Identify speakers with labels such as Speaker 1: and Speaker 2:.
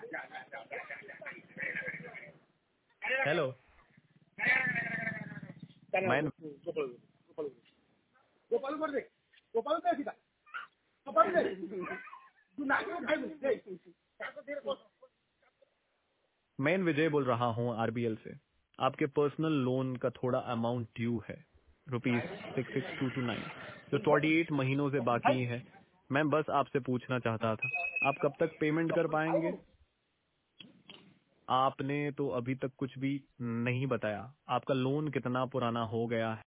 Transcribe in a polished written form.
Speaker 1: Hello man मैं विजय बोल रहा हूँ आरबीएल से। आपके पर्सनल लोन का थोड़ा अमाउंट ड्यू है, ₹66,229, जो 28 महीनों से बाकी है। मैं बस आपसे पूछना चाहता था, आप कब तक पेमेंट कर पाएंगे? आपने तो अभी तक कुछ भी नहीं बताया, आपका लोन कितना पुराना हो गया है?